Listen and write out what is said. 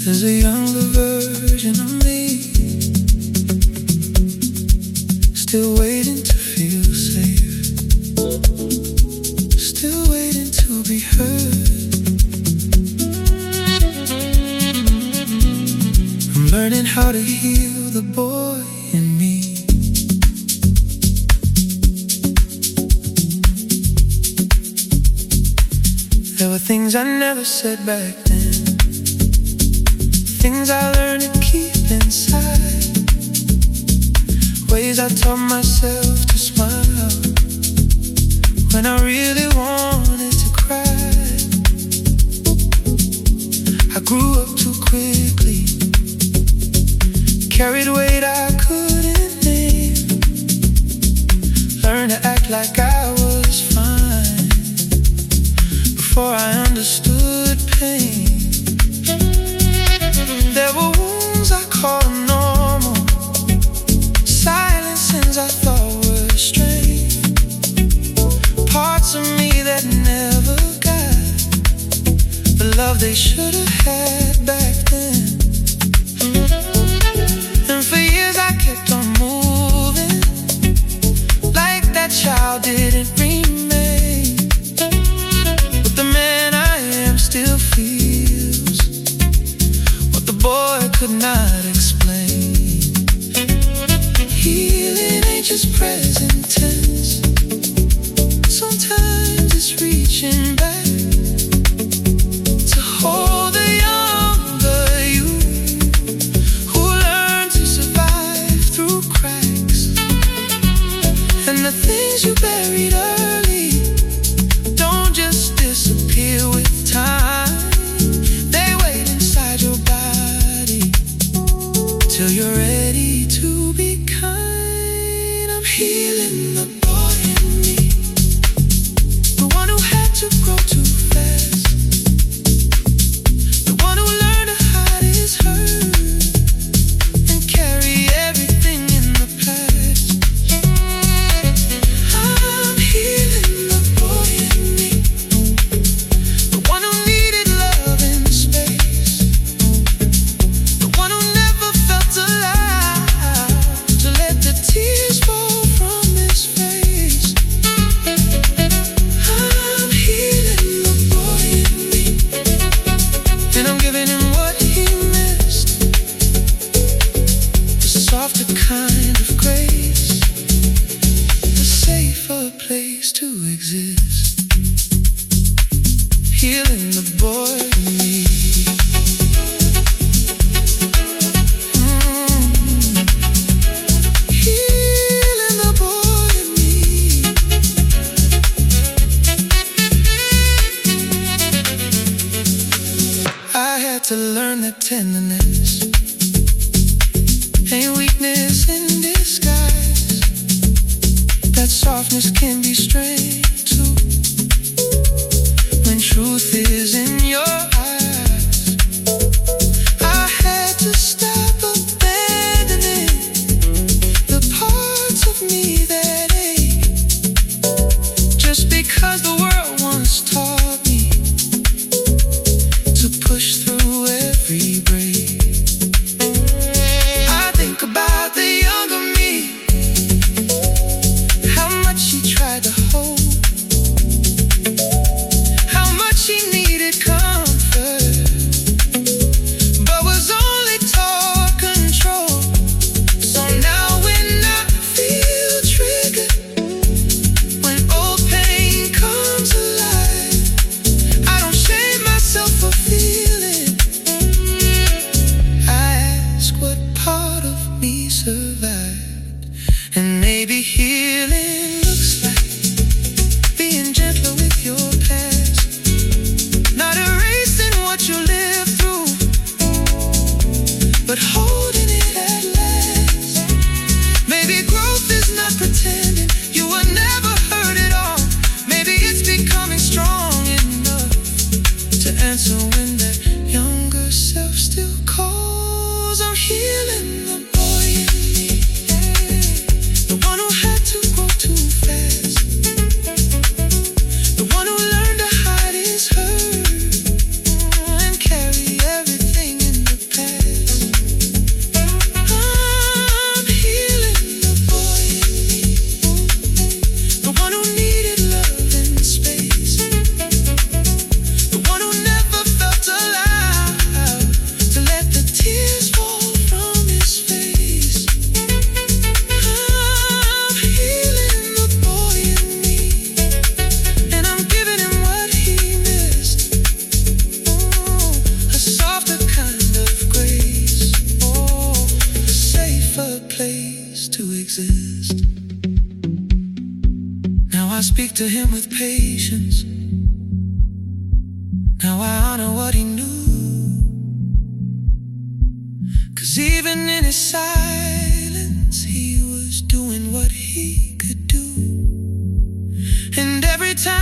There's a younger version of me, still waiting to feel safe, still waiting to be heard. I'm learning how to heal the boy in me. There were things I never said back then, things I learned to keep inside, ways I taught myself to smile when I really wanted to cry. I grew up too quickly, carried weight I couldn't name, learned to act like I was fine before I understood pain. There were wounds I called normal, silences I thought were strange, parts of me that never got the love they should have had back then. And for years I kept on moving, like that child didn't remain. But the man I am still feels what the boy could not explain. Healing ain't just present tense, sometimes it's reaching back to hold a younger you who learned to survive through cracks. And the things you buried early don't just disappear with time, they wait inside your body till you're ready to be kind. I'm healing the boy in me, the one who had to grow too fast, the one who learned to hide his hurt and carry everything in the past. I'm healing the boy in me, the one who needed love and space, the one who never felt alive to let the tears fall from his face. I'm healing the boy in me, and I'm giving him what he missed, the softer kind of grace, the safer place to exist. Healing the boy in me. Healing the boy in me. I had to learn that tenderness ain't weakness in disguise, that softness can be strength too, when truth is in your eyes. I had to stop abandoning the parts of me that ache, just because the world once taught me to push through every break. I think about the younger me, how much she tried to hold, how much she needed comfort, but was only taught control. So now when I feel triggered, when old pain comes alive, I don't shame myself for feeling. I ask what part of me survived, and maybe healing looks like being gentler with your past, not erasing what you lived through, but holding it at last. Maybe growth is not pretending you were never hurt at all. Maybe it's becoming strong enough to answer when that younger self still calls. I'm healing the boy in me, the one who had to grow too fast, patience. Now I honor what he knew. 'Cause even in his silence, he was doing what he could do. And every time